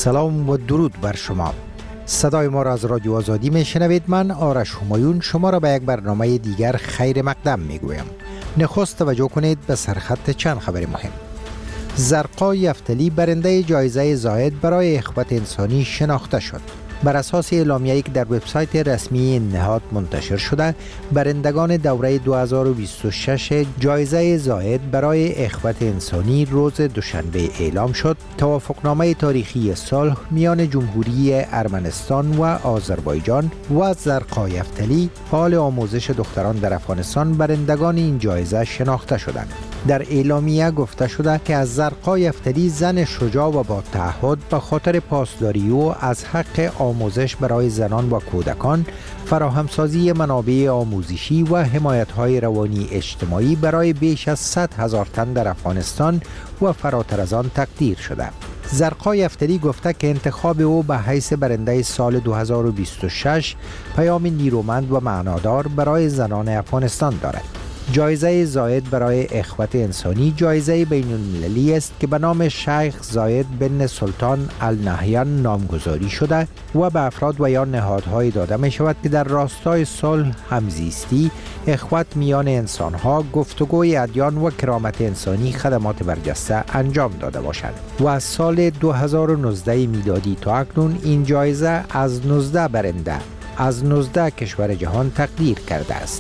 سلام و درود بر شما. صدای ما را از رادیو آزادی می شنوید. من آرش همایون شما را به یک برنامه دیگر خیر مقدم می گویم. نخست توجه کنید به سرخط چند خبر مهم. زرقا یفتلی برنده جایزه زاید برای اخوت انسانی شناخته شد. بر اساس اعلامیه‌ای که در وبسایت رسمی این نهاد منتشر شده، برندگان دوره 2026 جایزه زاید برای اخوت انسانی روز دوشنبه اعلام شد. توافقنامه تاریخی صلح میان جمهوری ارمنستان و آذربایجان و زرقا یفتلی، فعال آموزش دختران در افغانستان، برندگان این جایزه شناخته شدند. در اعلامیه گفته شده که از زرقا یفتلی، زن شجاع و با تعهد، به خاطر پاسداری او از حق آموزش برای زنان و کودکان، فراهمسازی منابع آموزشی و حمایت‌های روانی اجتماعی برای بیش از 100,000 تن در افغانستان و فراتر از آن تقدیر شده. زرقا یفتلی گفته که انتخاب او به حیث برنده سال 2026 پیام نیرومند و معنادار برای زنان افغانستان دارد. جایزه زاید برای اخوت انسانی جایزه بین المللی است که به نام شیخ زاید بن سلطان النهیان نامگذاری شده و به افراد و یا نهادهای داده می شود که در راستای صلح، همزیستی، اخوت میان انسانها، گفتگوی ادیان و کرامت انسانی خدمات برجسته انجام داده باشند. و از سال 2019 میلادی تا اکنون این جایزه از 19 برنده از 19 کشور جهان تقدیر کرده است.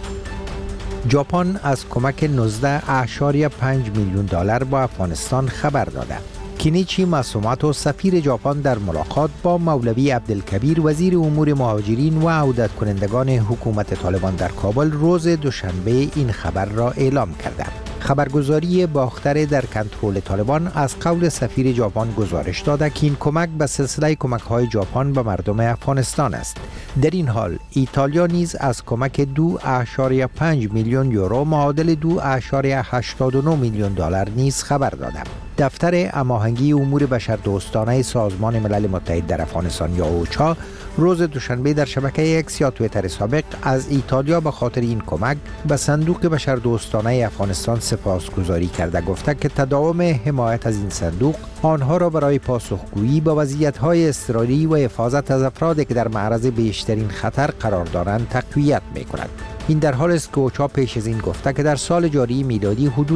ژاپن از کمک 19.5 میلیون دلار با افغانستان خبر داده. کینیچی ماسوماتو، سفیر ژاپن، در ملاقات با مولوی عبدالکبیر، وزیر امور مهاجرین و عودت کنندگان حکومت طالبان در کابل، روز دوشنبه این خبر را اعلام کرده. خبرگزاری باختر در کنترل طالبان از قول سفیر ژاپن گزارش داده که این کمک به سلسله کمک‌های ژاپن به مردم افغانستان است. در این حال ایتالیا نیز از کمک 2.5 میلیون یورو معادل 2.89 میلیون دلار نیز خبر داده. دفتر هماهنگی امور بشردوستانه سازمان ملل متحد در افغانستان یا اوچا روز دوشنبه در شبکه اکس یا توییتر سابق از ایتالیا به خاطر این کمک به صندوق بشردوستانه افغانستان سپاسگزاری کرده، گفته که تداوم حمایت از این صندوق آنها را برای پاسخگویی به وضعیت‌های اضطراری و حفاظت از افرادی که در معرض بیشترین خطر قرار دارند تقویت می‌کند. این در حال است که اوچا پیش از این گفته که در سال جاری میلادی حدود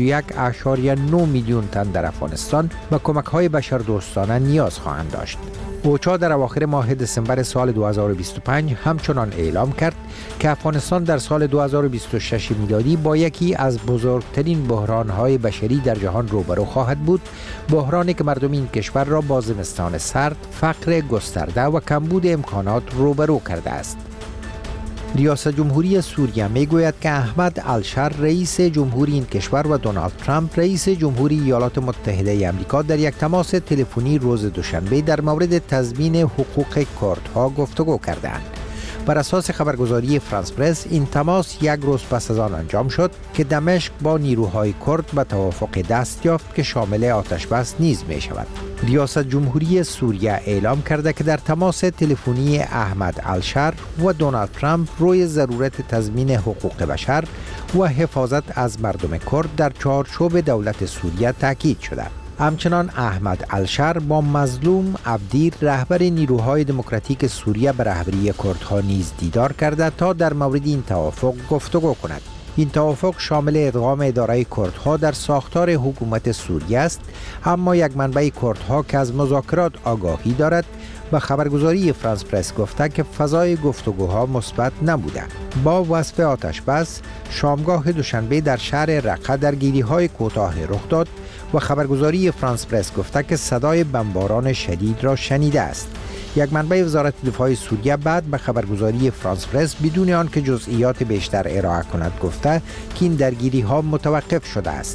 21.9 میلیون تن در افغانستان به کمک‌های بشردوستانه نیاز خواهند داشت. اوچا در اواخر ماه دسامبر سال 2025 همچنان اعلام کرد که افغانستان در سال 2026 میلادی با یکی از بزرگترین بحران‌های بشری در جهان روبرو خواهد بود، بحرانی که مردم این کشور را با زمستان سرد، فقر گسترده و کمبود امکانات روبرو کرده است. ریاست جمهوری سوریه میگوید که احمد الشر، رئیس جمهوری این کشور، و دونالد ترامپ، رئیس جمهوری ایالات متحده آمریکا، در یک تماس تلفنی روز دوشنبه در مورد تضمین حقوق کردها گفتگو کردند. بر اساس خبرگزاری فرانس پرس، این تماس یک روز پس از آن انجام شد که دمشق با نیروهای کرد به توافق دست یافت که شامل آتشبس نیز می شود. ریاست جمهوری سوریه اعلام کرده که در تماس تلفنی احمد الشر و دونالد ترامپ روی ضرورت تضمین حقوق بشر و حفاظت از مردم کرد در چارچوب دولت سوریه تاکید شده. همچنان احمد الشر با مظلوم عبدیر، رهبر نیروهای دموکراتیک سوریه، به رهبری کردها نیز دیدار کرده تا در مورد این توافق گفتگو کند. این توافق شامل ادغام اداره کردها در ساختار حکومت سوریه است، اما یک منبع کردها که از مذاکرات آگاهی دارد به خبرگزاری فرانس پرس گفته که فضای گفتگوها مثبت نبوده. با وصف آتش بس، شامگاه دوشنبه در شهر رقه درگیری‌های کوتاه رخ داد و خبرگزاری فرانس پرس گفته که صدای بمباران شدید را شنیده است. یک منبع وزارت دفاع سوریه بعد به خبرگزاری فرانس پرس بدون آنکه جزئیات بیشتر ارائه کند گفته که این درگیری‌ها متوقف شده است.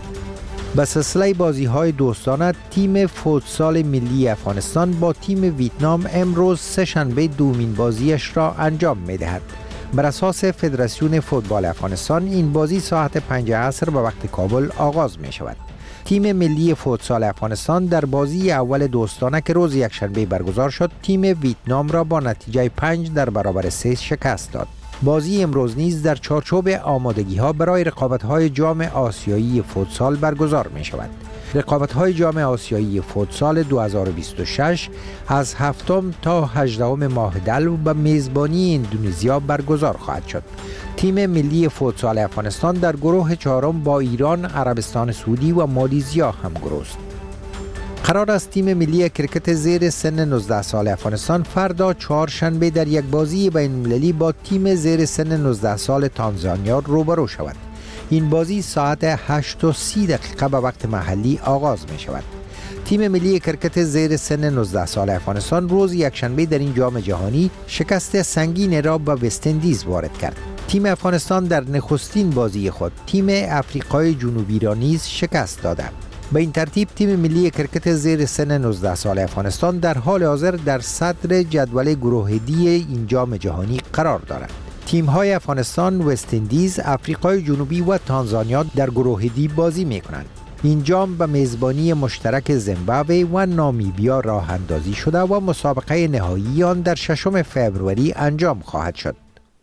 به سلسله بازی‌های دوستانه، تیم فوتسال ملی افغانستان با تیم ویتنام امروز سه‌شنبه دومین بازیش را انجام می‌دهد. بر اساس فدراسیون فوتبال افغانستان این بازی ساعت 5 عصر به وقت کابل آغاز می‌شود. تیم ملی فوتسال افغانستان در بازی اول دوستانه که روز یکشنبه برگزار شد، تیم ویتنام را با نتیجه 5 در برابر 3 شکست داد. بازی امروز نیز در چارچوب آمادگی‌ها برای رقابت‌های جام آسیایی فوتسال برگزار می‌شود. رقابت‌های جام آسیایی فوتسال 2026 از 7 تا 18 ماه دلو به میزبانی اندونزیا برگزار خواهد شد. تیم ملی فوتسال افغانستان در گروه چهارم با ایران، عربستان سعودی و مالزیا همگروه است. قرار است تیم ملی کرکت زیر سن 19 سال افغانستان فردا چهارشنبه در یک بازی بین‌المللی با تیم زیر سن 19 سال تانزانیا روبرو شود. این بازی ساعت 8:30 به وقت محلی آغاز می شود. تیم ملی کرکت زیر سن 19 سال افغانستان روز یکشنبه در این جام جهانی شکست سنگین را به وست‌اندیز وارد کرد. تیم افغانستان در نخستین بازی خود تیم آفریقای جنوبی را نیز شکست داده. به این ترتیب تیم ملی کرکت زیر سن 19 سال افغانستان در حال حاضر در صدر جدول گروه دی این جام جهانی قرار دارد. تیم‌های افغانستان، وست‌اندیز، آفریقای جنوبی و تانزانیا در گروه دی بازی می‌کنند. این جام به میزبانی مشترک زیمبابوه و نامیبیا راه اندازی شده و مسابقه نهایی آن در 6 فوریه انجام خواهد شد.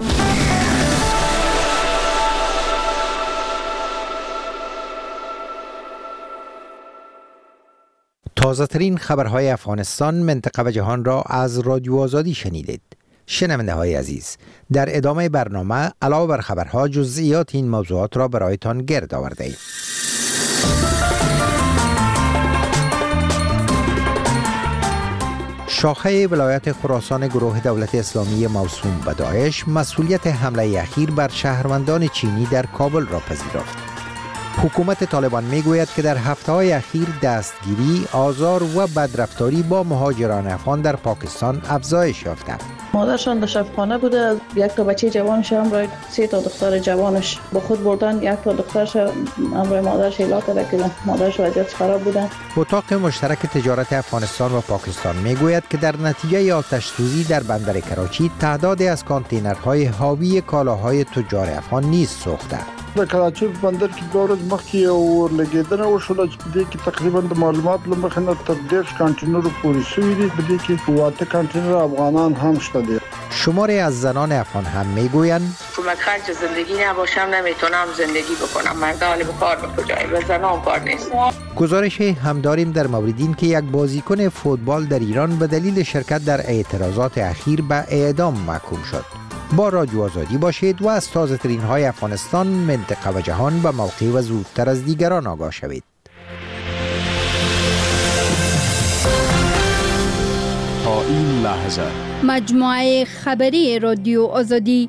تازه ترین خبرهای افغانستان، منطقه و جهان را از رادیو آزادی شنیدید. شنونده های عزیز، در ادامه برنامه علاوه بر خبرها جزئیات این موضوعات را برایتان گرد آورده ایم. شاخه ولایت خراسان گروه دولت اسلامی موسوم به داعش مسئولیت حمله اخیر بر شهروندان چینی در کابل را پذیرفت. حکومت طالبان میگوید که در هفته‌های اخیر دستگیری، آزار و بدرفتاری با مهاجران افغان در پاکستان افزایش یافته. مادرشان در شفاخانه بوده، یک تا بچه جوانش همراه 3 تا دختر جوانش با خود بردن، یک تا دخترش همراه مادرش ایلا کرده که مادرش وضعیت خراب بوده. اتاق مشترک تجارت افغانستان و پاکستان میگوید که در نتیجه آتش سوزی در بندر کراچی تعدادی از کانتینرهای حاوی کالاهای تجار افغان نیز سوخته. د کراچۍ بندر کې 2 ورځې مخکې یو لګیدنه وشوله چې په دې کې تقریبا د معلومات له مخې نه تر 10 کانتینرو پورې شوي دي. په دې کې 8 کانتینر افغانان هم شته دي. شماری از زنان افغان هم میگویند کمک خرج زندگی نباشم نمیتونم زندگی بکنم. مرد حال به کار به کجایی به زنان کار نیست. گزارش هم داریم در مورد این که یک بازیکن فوتبال در ایران به دلیل شرکت در اعتراضات اخیر به اعدام محکوم شد. با رادیو آزادی باشید و از تازه ترین های افغانستان، منطقه و جهان به موقع و زودتر از دیگران آگاه شوید. تا این لحظه مجموعه خبری رادیو آزادی.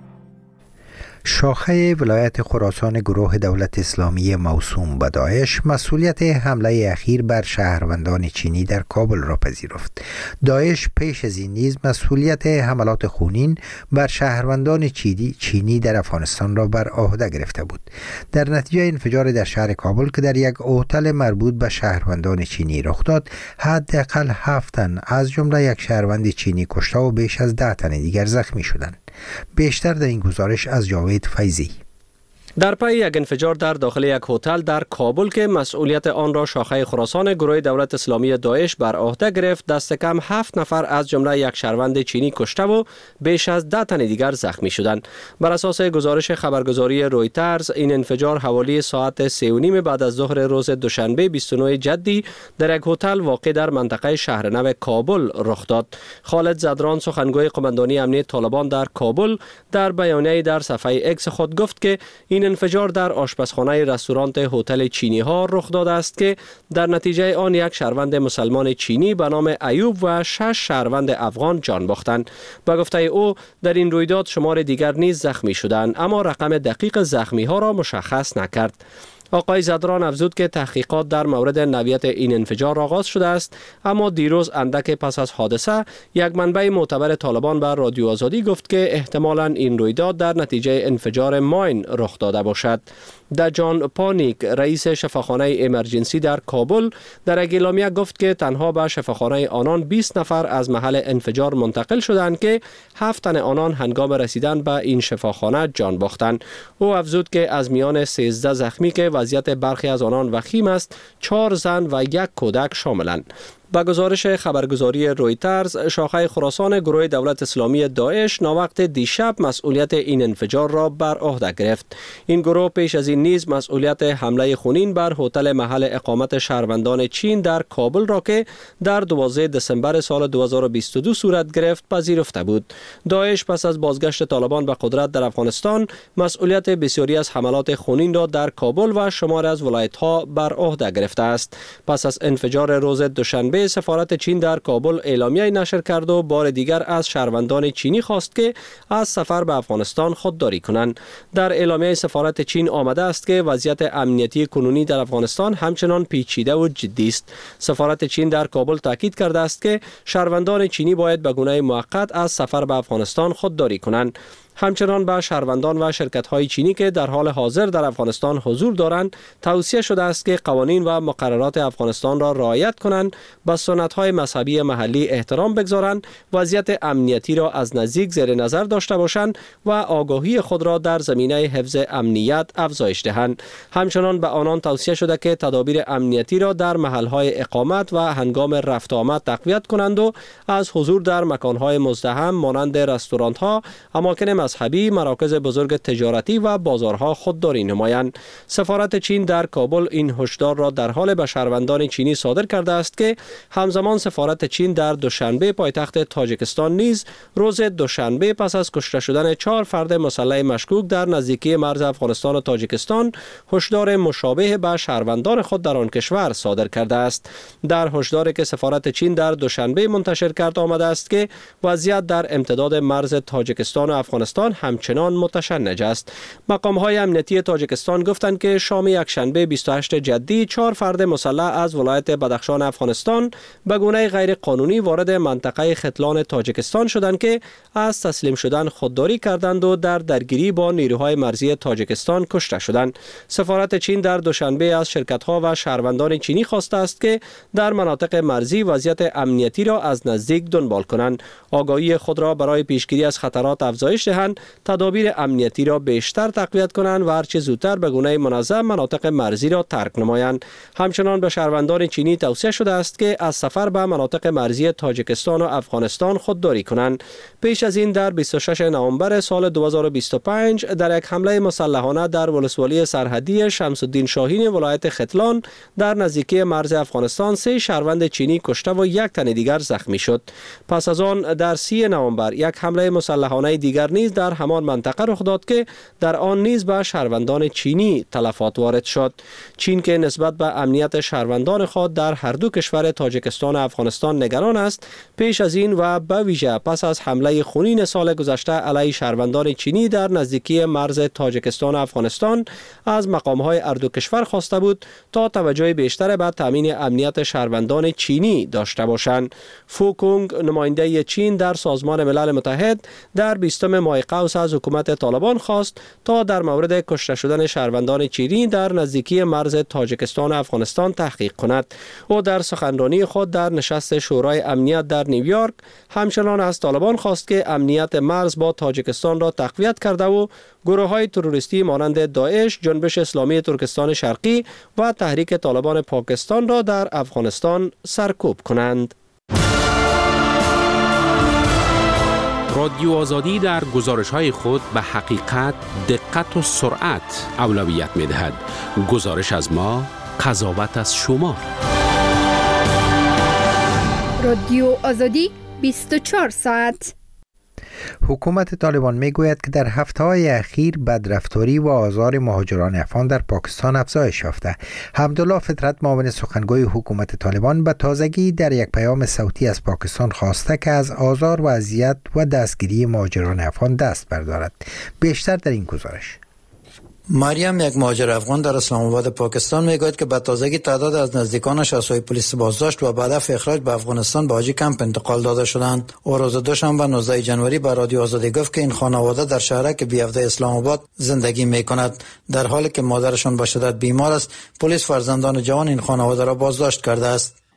شاخه ولایت خراسان گروه دولت اسلامی موسوم به داعش مسئولیت حمله اخیر بر شهروندان چینی در کابل را پذیرفت. داعش پیش از این نیز مسئولیت حملات خونین بر شهروندان چینی در افغانستان را بر عهده گرفته بود. در نتیجه انفجار در شهر کابل که در یک هتل مربوط به شهروندان چینی رخ داد، حداقل 7 تن از جمله یک شهروند چینی کشته و بیش از 10 تن دیگر زخمی شدند. بیشتر در این گزارش از جاوید فیضی. در پی یک انفجار در داخل یک هتل در کابل که مسئولیت آن را شاخه خراسان گروه دولت اسلامی داعش بر عهده گرفت، دست کم 7 نفر از جمله یک شهروند چینی کشته و بیش از 10 تن دیگر زخمی شدند. بر اساس گزارش خبرگزاری رویترز، این انفجار حوالی ساعت 3:30 بعد از ظهر روز دوشنبه 29 جدی در یک هتل واقع در منطقه شهرنو کابل رخ داد. خالد زدران، سخنگوی قماندانی امنیت طالبان در کابل، در بیانیه‌ای در صفحه اکس خود گفت که این انفجار در آشپزخانه رستوران هتل چینی ها رخ داده است که در نتیجه آن یک شهروند مسلمان چینی به نام ایوب و 6 شهروند افغان جان باختند. به گفته او، در این رویداد شمار دیگر نیز زخمی شدند، اما رقم دقیق زخمی ها را مشخص نکرد. آقای زدران افزود که تحقیقات در مورد نوعیت این انفجار آغاز شده است، اما دیروز اندک پس از حادثه یک منبع معتبر طالبان بر رادیو آزادی گفت که احتمالاً این رویداد در نتیجه انفجار ماین رخ داده باشد. دجان پانیک، رئیس شفاخانه امرجنسی در کابل، در یک اعلامیه گفت که تنها به شفاخانه آنان 20 نفر از محل انفجار منتقل شدند که 7 تن آنان هنگام رسیدن به این شفاخانه جان باختند. او افزود که از میان 13 زخمی که وضعیت برخی از آنان وخیم است، 4 زن و 1 کودک شاملند. با گزارش خبرگزاری رویترز، شاخه خراسان گروه دولت اسلامی داعش ناوقت دیشب مسئولیت این انفجار را بر عهده گرفت. این گروه پیش از این نیز مسئولیت حمله خونین بر هتل محل اقامت شهروندان چین در کابل را که در 12 دسامبر سال 2022 صورت گرفت پذیرفته بود. داعش پس از بازگشت طالبان به قدرت در افغانستان مسئولیت بسیاری از حملات خونین را در کابل و شمار از ولایت‌ها بر عهده گرفته است. پس از انفجار روز دوشنبه، سفارت چین در کابل اعلامیه نشر کرد و بار دیگر از شهروندان چینی خواست که از سفر به افغانستان خودداری کنند. در اعلامیه سفارت چین آمده است که وضعیت امنیتی کنونی در افغانستان همچنان پیچیده و جدی است. سفارت چین در کابل تاکید کرده است که شهروندان چینی باید به گونه موقت از سفر به افغانستان خودداری کنند. همچنان به شهروندان و شرکت‌های چینی که در حال حاضر در افغانستان حضور دارند توصیه شده است که قوانین و مقررات افغانستان را رعایت کنند، به سنت‌های مذهبی محلی احترام بگذارند، وضعیت امنیتی را از نزدیک زیر نظر داشته باشند و آگاهی خود را در زمینه حفظ امنیت افزایش دهند. همچنان به آنان توصیه شده که تدابیر امنیتی را در محل‌های اقامت و هنگام رفت و آمد تقویت کنند و از حضور در مکان‌های مزدحم مانند رستوران‌ها، اماکن مذهبی، مراکز بزرگ تجارتی و بازارها خودداری نمایند. سفارت چین در کابل این هشدار را در حال به شهروندان چینی صادر کرده است که همزمان سفارت چین در دوشنبه پایتخت تاجیکستان نیز روز دوشنبه پس از کشته شدن 4 فرد مسلح مشکوک در نزدیکی مرز افغانستان و تاجیکستان هشدار مشابه به شهروندان خود در آن کشور صادر کرده است. در هشداری که سفارت چین در دوشنبه منتشر کرد آمده است که وضعیت در امتداد مرز تاجیکستان و افغانستان همچنان متشنج است. مقام‌های امنیتی تاجیکستان گفتند که شام یکشنبه 28 جدی 4 فرد مسلح از ولایت بدخشان افغانستان به گونه غیر قانونی وارد منطقه ختلان تاجیکستان شدند که از تسلیم شدن خودداری کردند و در درگیری با نیروهای مرزی تاجیکستان کشته شدند. سفارت چین در دوشنبه از شرکت‌ها و شهروندان چینی خواسته است که در مناطق مرزی وضعیت امنیتی را از نزدیک دنبال کنند، آگاهی خود را برای پیشگیری از خطرات افزایش دهند، تدابیر امنیتی را بیشتر تقویت کنند و هرچه زودتر به گونه منظم مناطق مرزی را ترک نمایند. همچنان به شهروندان چینی توصیه شده است که از سفر به مناطق مرزی تاجیکستان و افغانستان خودداری کنند. پیش از این در 26 نوامبر سال 2025 در یک حمله مسلحانه در ولسوالی سرحدی شمس الدین شاهین ولایت ختلان در نزدیکی مرز افغانستان 3 شهروند چینی کشته و 1 تن دیگر زخمی شد. پس از آن در 30 نوامبر یک حمله مسلحانه دیگر نیز در همان منطقه رخ داد که در آن نیز به شهروندان چینی تلفات وارد شد. چین که نسبت به امنیت شهروندان خود در هر دو کشور تاجیکستان و افغانستان نگران است، پیش از این و به ویژه پس از حمله خونین سال گذشته علیه شهروندان چینی در نزدیکی مرز تاجیکستان و افغانستان از مقام‌های هر دو کشور خواسته بود تا توجه بیشتر به تامین امنیت شهروندان چینی داشته باشند. فوکونگ نماینده چین در سازمان ملل متحد در 20 ماه قوس از حکومت طالبان خواست تا در مورد کشته شدن شهروندان چینی در نزدیکی مرز تاجیکستان و افغانستان تحقیق کند. او در سخنرانی خود در نشست شورای امنیت در نیویورک همچنان از طالبان خواست که امنیت مرز با تاجیکستان را تقویت کرده و گروه‌های تروریستی مانند داعش، جنبش اسلامی ترکستان شرقی و تحریک طالبان پاکستان را در افغانستان سرکوب کنند. رادیو آزادی در گزارش‌های خود به حقیقت، دقت و سرعت اولویت می‌دهد. گزارش از ما، قضاوت از شما. رادیو آزادی 24 ساعت. حکومت طالبان میگوید که در هفته‌های اخیر بدرفتاری و آزار مهاجران افغان در پاکستان افزایش یافته. حمدالله فطرت، معاون سخنگوی حکومت طالبان، به تازگی در یک پیام صوتی از پاکستان خواسته که از آزار و اذیت و دستگیری مهاجران افغان دست بردارد. بیشتر در این گزارش. مریم، یک مهاجر افغان در اسلام آباد پاکستان، میگوید که به تازگی تعداد از نزدیکانش از سوی پلیس بازداشت و بعد از اخراج به افغانستان به حاجی کمپ انتقال داده شدند. او روز دوشنبه 19 جنوری به رادیو آزادی گفت که این خانواده در شهرک بیافته اسلام آباد زندگی میکند. در حالی که مادرشان به شدت بیمار است، پلیس فرزندان جوان این خانواده را بازداشت کرده است.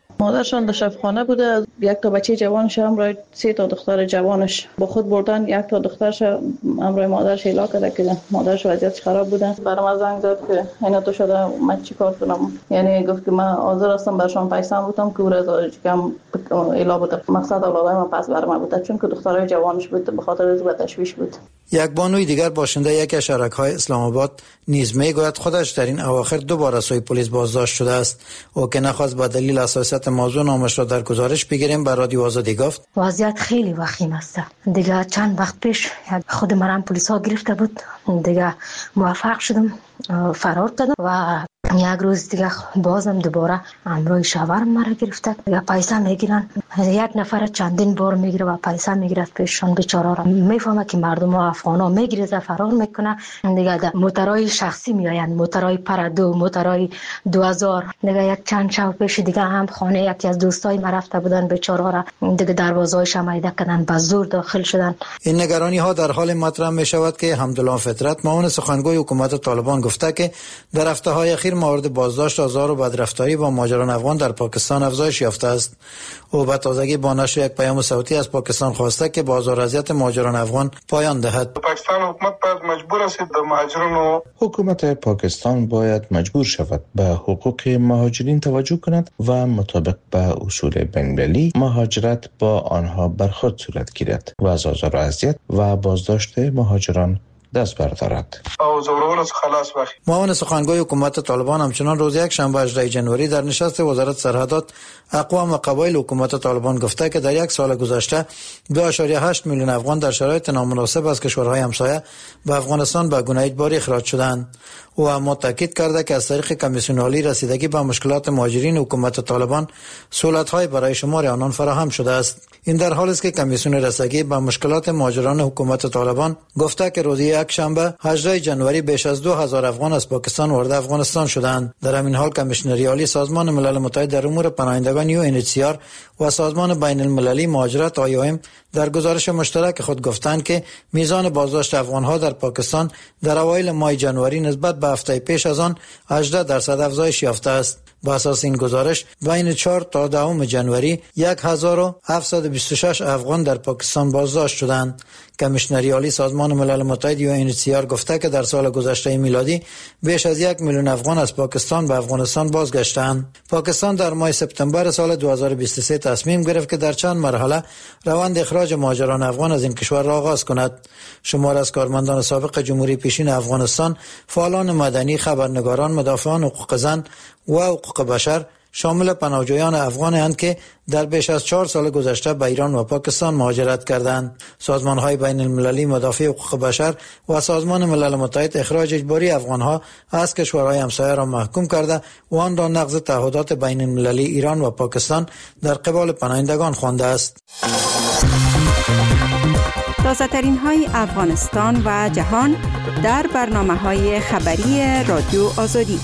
مادرشان در شفاخانه بوده، یک تا بچه جوانش همراه 3 تا دختر جوانش با خود بردن. یک تا دخترش همراه مادرش ایلا کرده که مادرش وضعیتش خراب بوده. برام زنگ زد که اینا تو شده من چیکار کنم. یعنی گفت که من حاضر هستم برشان پیسم بودم که ورز کم ایلا بوده. مقصد اولادای من پس برام بوده چون که دخترای جوانش بود به خاطر از تشویش بود. یک بانوی دیگر باشنده یکی از شهرک‌های اسلام آباد نیز میگوید خودش در این اواخر 2 بار از سوی پلیس بازداشت شده است. او که نخواست به دلیل حساسیت موضوع نامش را در گزارش بگیریم به رادیو آزادی گفت وضعیت خیلی وخیم است. دیگه چند وقت پیش خود مرام پلیس ها گرفته بود، دیگه موفق شدم فرار کردم و یک روز دیگه بازم دوباره همراه شوهرم مرا گرفته. دیگه پیسه میگیرن، یک نفر چندین بار میگیره و پیسه میگیره پیششان. بیچاره را میفهمه که مردم افغانا میگیره فرار میکنه. دیگه موترای شخصی میآیند، موترای پرادو، موترای 2000. دیگه یک چند شب پیش دیگه هم خانه یکی از دوستای ما رفته بودن، بیچاره را دیگه دروازه‌اش مایده کردن، به زور داخل شدن. این نگرانی ها در حال مطرح می شود که حمدالله فطرت معاون سخنگوی حکومت طالبان گفته که در هفته‌های اخیر مورد بازداشت آزار و بدرفتاری با مهاجران افغان در پاکستان افزایش یافته است. او به تازگی با نشر یک پیام صوتی از پاکستان خواسته که بازار اذیت مهاجران افغان پایان دهد. پاکستان حکومت باید مجبور است به مهاجران حکومت پاکستان باید مجبور شود به حقوق مهاجرین توجه کند و مطابق به اصول بین‌المللی مهاجرت با آنها برخورد صورت گیرد و از آزار و اذیت و بازداشت مهاجران دست بردارد. معاون سخنگوی حکومت طالبان همچنان روز یک شنبه 18 جنوری در نشست وزارت سرحدات اقوام و قبایل حکومت طالبان گفته که در یک سال گذشته 2.8 میلیون افغان در شرایط نامناسب از کشورهای همسایه به افغانستان به گونه اجباری اخراج شدند. او هم تاکید کرده که از طریق کمیسیون عالی رسیدگی به مشکلات مهاجرین حکومت طالبان سهولت‌های برای شمار آنان فراهم شده است. این در حالی است که کمیسیون رسیدگی به مشکلات مهاجران حکومت طالبان گفته که روز یک شنبه 18 جنوری بیش از 2000 افغان از پاکستان وارد افغانستان شدند. در همین حال کمیشنری عالی سازمان ملل متحد در امور پناهندگان UNHCR و سازمان بین المللی مهاجرت IOM در گزارش مشترک خود گفتند که میزان بازداشت افغان‌ها در پاکستان در اوایل ماه جنوری نسبت به هفته پیش از آن 18% افزایش یافته است. با اساس این گزارش بین 4 تا 10 جنوری 1726 افغان در پاکستان بازداشت شدند. کمیشنری عالی سازمان ملل متحد UNHCR گفته که در سال گذشته میلادی بیش از 1 میلیون افغان از پاکستان به افغانستان بازگشتند. پاکستان در ماه سپتامبر سال 2023 تصمیم گرفت که در چند مرحله روند اخراج مهاجران افغان از این کشور را آغاز کند. شمار از کارمندان سابق جمهوری پیشین افغانستان، فعالان مدنی، خبرنگاران، مدافعان حقوق زن و حقوق بشر شامل پناهجویان افغان‌اند که در بیش از 4 سال گذشته به ایران و پاکستان مهاجرت کردند. سازمان‌های بین المللی مدافع حقوق بشر و سازمان ملل متحد اخراج اجباری افغان‌ها از کشورهای همسایه را محکوم کرده و آن را نقض تعهدات بین المللی ایران و پاکستان در قبال پناهندگان خوانده است. تازه‌ترین های افغانستان و جهان در برنامه‌های خبری رادیو آزادی.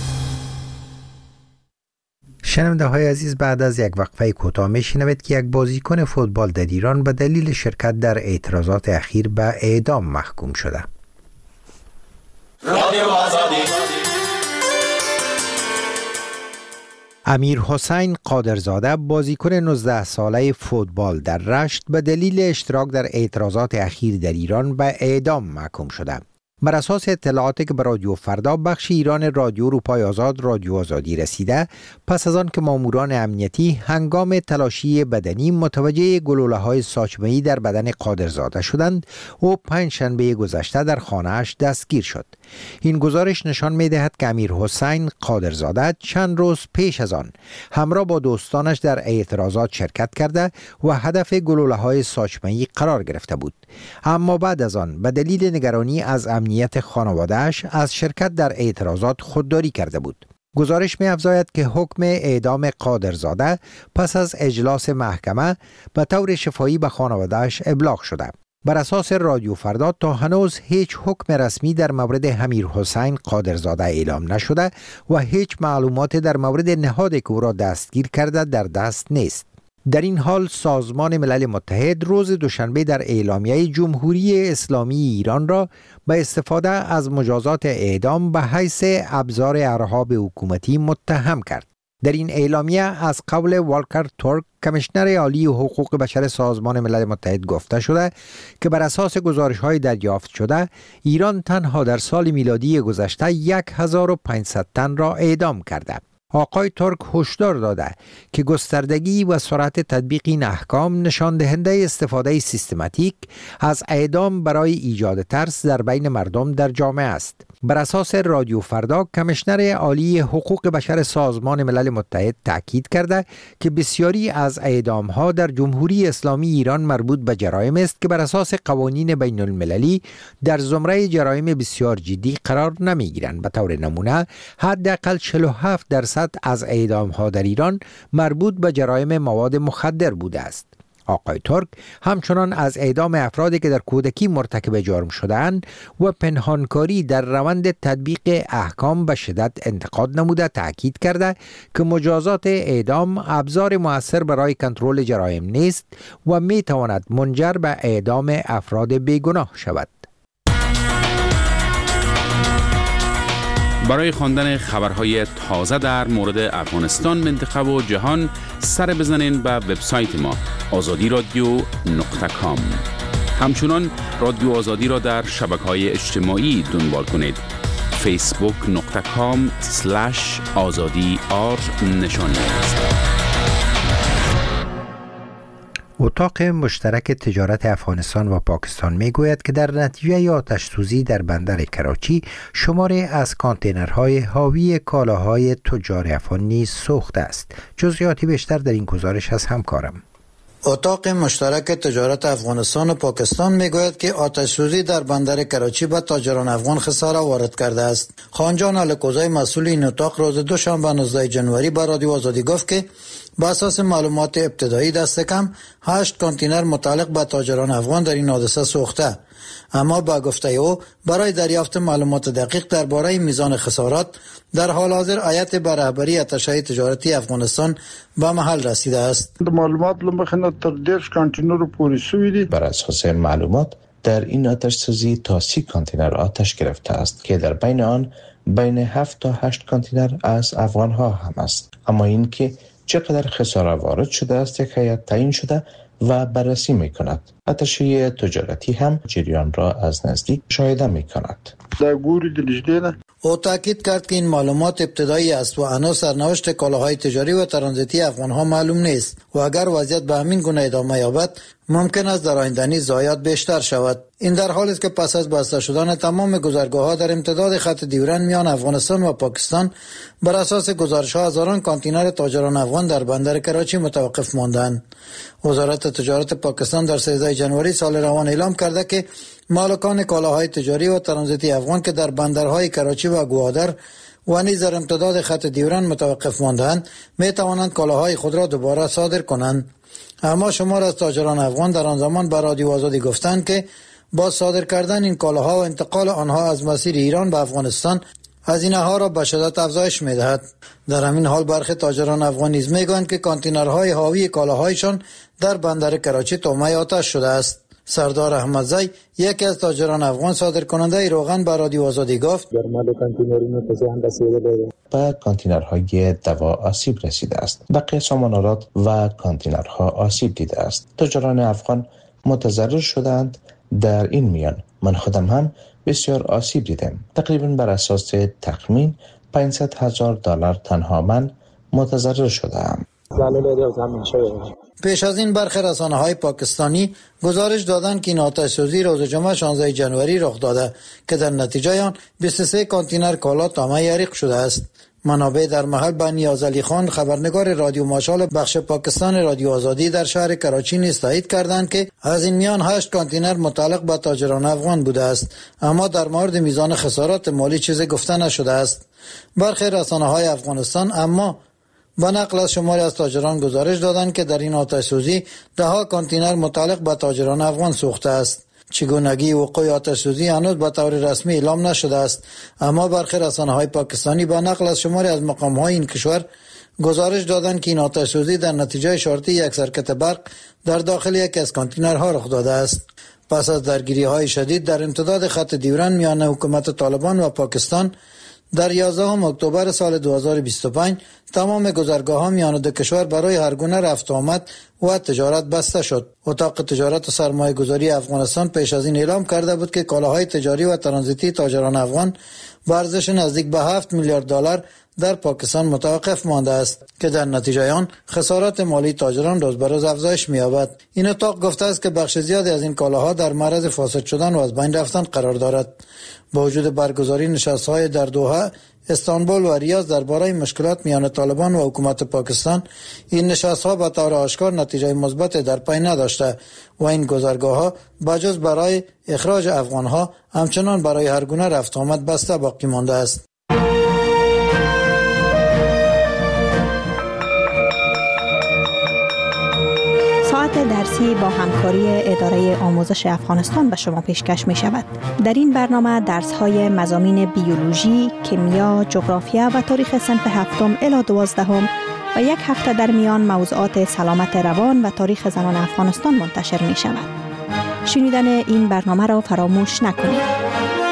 شنونده های عزیز، بعد از یک وقفه کوتاه میشنوید که یک بازیکن فوتبال در ایران به دلیل شرکت در اعتراضات اخیر به اعدام محکوم شده. رادیو آزادی. امیر حسین قادرزاده بازیکن 19 ساله فوتبال در رشت به دلیل اشتراک در اعتراضات اخیر در ایران به اعدام محکوم شده. بر اساس اطلاعاتی که به رادیو فردا بخش ایران رادیو اروپای آزاد رادیو آزادی رسیده، پس از آن که ماموران امنیتی هنگام تلاشی بدنی متوجه گلوله‌های ساچمه‌ای در بدن قادرزاده شدند، او پنجشنبه گذشته در خانه‌اش دستگیر شد. این گزارش نشان می‌دهد که امیر حسین قادرزاده چند روز پیش از آن همراه با دوستانش در اعتراضات شرکت کرده و هدف گلوله‌های ساچمه‌ای قرار گرفته بود، اما بعد از آن به دلیل نگرانی از امنیت خانواده‌اش از شرکت در اعتراضات خودداری کرده بود. گزارش می‌افزاید که حکم اعدام قادرزاده پس از اجلاس محکمه به طور شفاهی به خانواده‌اش ابلاغ شده. بر اساس رادیو فردا تا هنوز هیچ حکم رسمی در مورد امیر حسین قادرزاده اعلام نشده و هیچ معلومات در مورد نهادی که او را دستگیر کرده در دست نیست. در این حال سازمان ملل متحد روز دوشنبه در اعلامیه جمهوری اسلامی ایران را به استفاده از مجازات اعدام به حیث ابزار ارهاب حکومتی متهم کرد. در این اعلامیه از قول والکر تورک کمیشنر عالی حقوق بشر سازمان ملل متحد گفته شده که بر اساس گزارش‌های دریافت شده ایران تنها در سال میلادی گذشته 1500 تن را اعدام کرده. آقای ترک هشدار داده که گستردگی و سرعت تطبیق این احکام نشان دهنده استفاده سیستماتیک از اعدام برای ایجاد ترس در بین مردم در جامعه است. بر اساس رادیو فردا کمیشنر عالی حقوق بشر سازمان ملل متحد تاکید کرده که بسیاری از اعدام‌ها در جمهوری اسلامی ایران مربوط به جرایم است که بر اساس قوانین بین المللی در زمره جرایم بسیار جدی قرار نمی‌گیرند. به طور نمونه حداقل 47% از اعدام‌ها در ایران مربوط به جرایم مواد مخدر بوده است. آقای ترک همچنان از اعدام افرادی که در کودکی مرتکب جرم شده‌اند و پنهانکاری در روند تطبیق احکام به شدت انتقاد نموده تاکید کرده که مجازات اعدام ابزار مؤثر برای کنترل جرایم نیست و می تواند منجر به اعدام افراد بیگناه شود. برای خواندن خبرهای تازه در مورد افغانستان، منطقه و جهان سر بزنین به وبسایت ما azadiradio.com. همچنان رادیو آزادی را در شبکه‌های اجتماعی دنبال کنید. facebook.com/azadi_r است. اتاق مشترک تجارت افغانستان و پاکستان میگوید که در نتیجه آتش سوزی در بندر کراچی شماری از کانتینرهای حاوی کالاهای تجار افغان نیز سوخته است. جزئیاتی بیشتر در این گزارش از همکارم. اتاق مشترک تجارت افغانستان و پاکستان میگوید که آتش سوزی در بندر کراچی به تاجران افغان خساره وارد کرده است. خانجان الکوزای مسئول این اتاق روز دوشنبه 19 جنوری به رادیو آزادی گفت که با اساس معلومات ابتدایی دست کم 8 کانتینر متعلق به تاجران افغان در این حادثه سوخته، اما با گفته او برای دریافت معلومات دقیق درباره میزان خسارات در حال حاضر هیئت به رهبری اتشه تجارتی افغانستان به محل رسیده است. معلومات لمخنه تر 10 کانتینر پوری شوی دی. بر اساس معلومات در این آتش سوزی تا 30 کانتینر آتش گرفته است که در بین آن بین 7 تا 8 کانتینر از افغان ها هم است. اما این که چقدر خساره وارد شده است یک هیئت تعیین شده و بررسی می کند. اتشه تجارتی هم جریان را از نزدیک مشاهده می کند. او تاکید کرد که این معلومات ابتدایی است و هنوز سرنوشت کالاهای تجاری و ترانزیتی افغان ها معلوم نیست و اگر وضعیت به همین گونه ادامه یابد ممکن است در آینده نیز ضایعات بیشتر شود. این در حالی است که پس از بسته شدن تمام گذرگاه‌ها در امتداد خط دیورن میان افغانستان و پاکستان بر اساس گزارش‌ها هزاران کانتینر تاجران افغان در بندر کراچی متوقف ماندند. وزارت تجارت پاکستان در 13 جنوری سال روان اعلام کرده که مالکان کالاهای تجاری و ترانزیتی افغان که در بندرهای کراچی و گوادر و نیز در امتداد خط دیورن متوقف ماندند می توانند کالاهای خود را دوباره صادر کنند. اما شمار از تاجران افغان در آن زمان به رادیو آزادی گفتند که با صادر کردن این کالاها و انتقال آنها از مسیر ایران به افغانستان هزینه‌ها را به شدت افزایش می‌دهد. در همین حال برخی تاجران افغان نیز می‌گویند که کانتینرهای حاوی کالاهایشان در بندر کراچی تومه آتش شده است. سردار احمدزی یکی از تاجران افغان صادر کننده روغن به رادیو آزادی گفت به کانتینرهای دوا آسیب رسیده است. بقیه سامانالات و کانتینرها آسیب دیده است. تاجران افغان متضرر شدند. در این میان من خودم هم بسیار آسیب دیدم. تقریبا بر اساس تخمین $500,000 تنها من متضرر شدم. پیش از این برخی رسانه‌های پاکستانی گزارش دادند که این آتش‌سوزی روز جمعه 16 جنوری رخ داده که در نتیجه آن 23 کانتینر کالا تامه حریق شده است. منابع در محل به نیاز علی خان خبرنگار رادیو ماشال بخش پاکستان رادیو آزادی در شهر کراچی نیز تایید کردند که از این میان 8 کانتینر متعلق به تاجران افغان بوده است، اما در مورد میزان خسارات مالی چیزی گفته نشده است. برخی رسانه‌های افغانستان اما با نقل از شماری از تاجران گزارش دادند که در این آتش‌سوزی 10 کانتینر متعلق به تاجران افغان سوخته است. چگونگی وقوع آتش‌سوزی هنوز به طور رسمی اعلام نشده است، اما برخی رسانه‌های پاکستانی با نقل از شماری از مقام‌های این کشور گزارش دادند که این آتش‌سوزی در نتیجه شارتی یک سرکت برق در داخل یکی از کانتینرها رخ داده است. پس از درگیری‌های شدید در امتداد خط دیورن میان حکومت طالبان و پاکستان در 11 اکتبر سال 2025 تمام گذرگاه‌ها میان دو کشور برای هر گونه رفت آمد و تجارت بسته شد. اتاق تجارت و سرمایه‌گذاری افغانستان پیش از این اعلام کرده بود که کالاهای تجاری و ترانزیتی تاجران افغان با ارزش نزدیک به 7 میلیارد دلار در پاکستان متوقف مانده است که در نتیجه آن خسارات مالی تاجران روز به روز افزایش می‌یابد. این اتاق گفته است که بخش زیادی از این کالاها در معرض فاسد شدن و از بین رفتن قرار دارد. با وجود برگزاری نشست‌های در دوحه، استانبول و ریاض درباره مشکلات میان طالبان و حکومت پاکستان، این نشست‌ها به طور آشکار نتیجه مثبت در پی نداشته و این گذرگاه‌ها بجز برای اخراج افغان‌ها همچنان برای هر گونه رفت آمد بسته باقی مانده است. ساعت درسی با همکاری اداره آموزش افغانستان به شما پیشکش می شود. در این برنامه درس های مضامین بیولوژی، کیمیا، جغرافیا و تاریخ صنف 7 الی 12 و یک هفته در میان موضوعات سلامت روان و تاریخ زنان افغانستان منتشر می شود. شنیدن این برنامه را فراموش نکنید.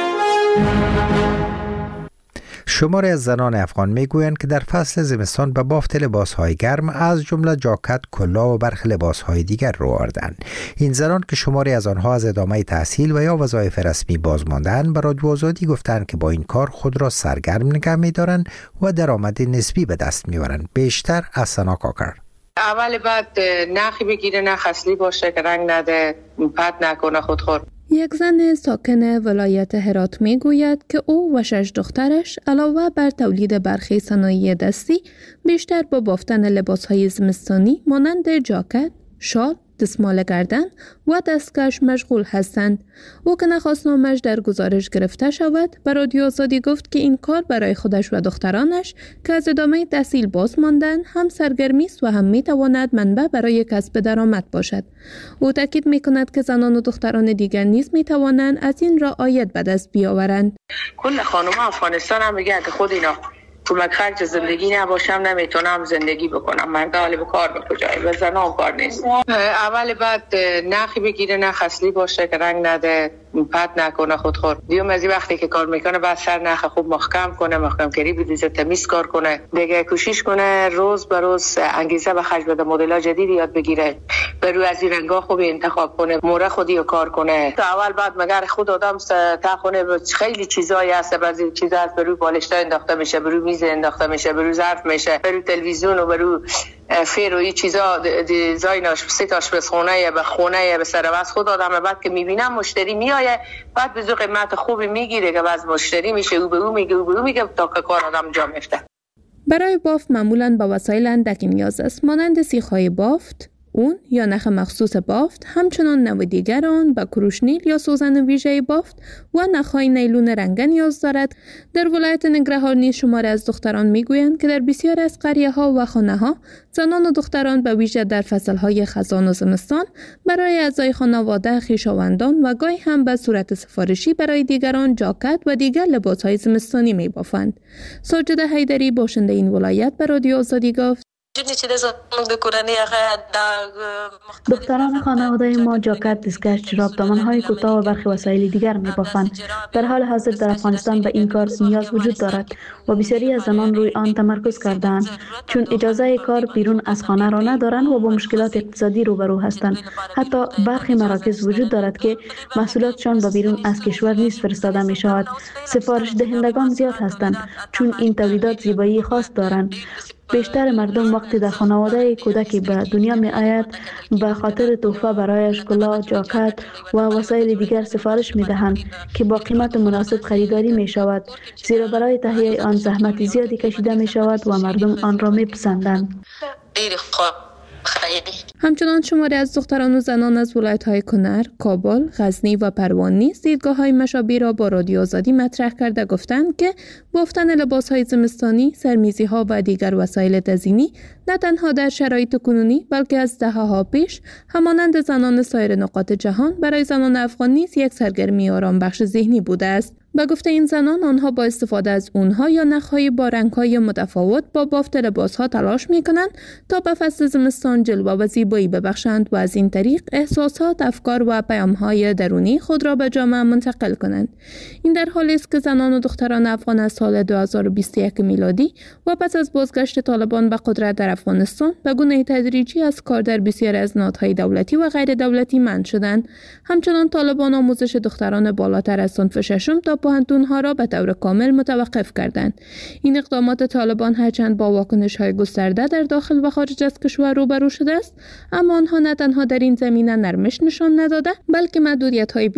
شماری از زنان افغان میگویند که در فصل زمستان به بافت لباسهای گرم از جمله جاکت، کلاه و برخی لباسهای دیگر رو آوردند. این زنان که شماری از آنها از ادامه تحصیل و یا وظایف رسمی باز ماندند، به رادیو آزادی گفتند که با این کار خود را سرگرم نگه می‌دارند و درآمد نسبی به دست می‌برند. بیشتر از سنا کاکر. اول بعد نخی بگیره، نخ اصلی باشه که رنگ نده، پت نکنه خودخور. یک زن ساکن ولایت هرات می گوید که او و 6 دخترش علاوه بر تولید برخی صنایع دستی بیشتر با بافتن لباسهای زمستانی مانند جاکت، شال، دستمال گردن و دستکش مشغول هستند. او که نخواست نامش در گزارش گرفته شود، به رادیو آزادی گفت که این کار برای خودش و دخترانش که از ادامه تحصیل باز ماندن هم سرگرمی است و هم می تواند منبع برای کسب درآمد باشد. او تاکید می کند که زنان و دختران دیگر نیز می توانند از این راه عاید به دست بیاورند. کل خانم افغانستان هم میگه که خود اینا کمک خرج زندگی نباشم نمیتونم زندگی بکنم. مرد حال به کار به کجایی و زنان کار نیست. اول بعد نخی بگیره، نخ اصلی باشه که رنگ نده، پت نکنه خودخور. دیوم از وقتی که کار میکنه بعد سر نخ خوب محکم کنه، محکم کاری بدیزه، تمیز کار کنه، دیگه کوشش کنه روز به روز انگیزه به خرج بده، مدل جدید یاد بگیره، برو از این رنگا خوب انتخاب کنه، موره خودی رو کار کنه. تا اول بعد مگر خود آدم تا خونه خیلی چیزایی هست، بعضی چیزا هست برو بالشتا انداخته میشه، برو میز انداخته میشه، برو ظرف میشه، برو تلویزیون و برو فیر و این چیزا دیزاینش سه آشپزخونه به خونه به سر واس خود آدم بعد که میبینم مشتری میایه بعد به قیمت خوبی میگیره که باز مشتری میشه او به او میگه تا که کار آدم جا میفته. برای بافت معمولاً با وسایل اندکی نیاز است، مانند سیخ‌های بافت، اون یا نخ مخصوص بافت، همچنان نوع دیگر آن به کروشنیل یا سوزن ویژه بافت و نخهای نیلون رنگه نیاز دارد. در ولایت ننگرهار نیز شماری از دختران میگویند که در بسیار از قریه‌ها و خانه‌ها زنان و دختران به ویژه در فصل‌های خزان و زمستان برای اعضای خانواده، خویشاوندان و گاهی هم به صورت سفارشی برای دیگران جاکت و دیگر لباس‌های زمستانی می‌بافند. ساجده حیدری باشنده این ولایت به رادیو آزادی گفت: دختران خانواده ما جاکت، دستکش، جوراب، دامن‌های کوتاه و برخی وسایل دیگر می‌بافند. در حال حاضر در افغانستان به این کار نیاز وجود دارد و بسیاری از زنان روی آن تمرکز کرده‌اند، چون اجازه کار بیرون از خانه را ندارند و با مشکلات اقتصادی روبرو هستند. حتی برخی مراکز وجود دارد که محصولاتشان به بیرون از کشور نیز فرستاده می‌شود. سفارش دهندگان زیاد هستند، چون این تولیدات زیبایی خاص دارند. بیشتر مردم وقتی در خانواده کودکی به دنیا می آید به خاطر تحفه برایش کلاه، جاکت و وسایل دیگر سفارش می دهند که با قیمت مناسب خریداری می شود، زیرا برای تهیه آن زحمت زیادی کشیده می شود و مردم آن را می پسندند. همچنان شماری از دختران و زنان از ولایت‌های کنر، کابل، غزنی و پروان نیز دیدگاه‌های مشابه را با رادیو آزادی مطرح کرده گفتند که بافتن لباس‌های زمستانی، سرمیزی‌ها و دیگر وسایل تزیینی نه تنها در شرایط کنونی بلکه از دهه‌ها پیش همانند زنان سایر نقاط جهان برای زنان افغان نیز یک سرگرمی آرام بخش ذهنی بوده است. به گفته این زنان، آنها با استفاده از اونها یا نخهای با رنگ‌های متفاوت با بافت لباس‌ها تلاش می‌کنند تا به فصل زمستان جلوه و زیبایی ببخشند و از این طریق احساسات، افکار و پیام‌های درونی خود را به جامعه منتقل کنند. این در حالی است که زنان و دختران افغان از سال 2021 میلادی و پس از بازگشت طالبان به قدرت در افغانستان به گونه تدریجی از کار در بسیاری از نهادهای دولتی و غیر دولتی منع شدند. همچنان طالبان آموزش دختران بالاتر از صنف ششم تا پوهنتون‌ها را به طور کامل متوقف کردند. این اقدامات طالبان هرچند با واکنش‌های گسترده در داخل و خارج از کشور روبرو شده است، اما آنها نه تنها در این زمینه نرمش نشان نداده، بلکه محدودیت‌های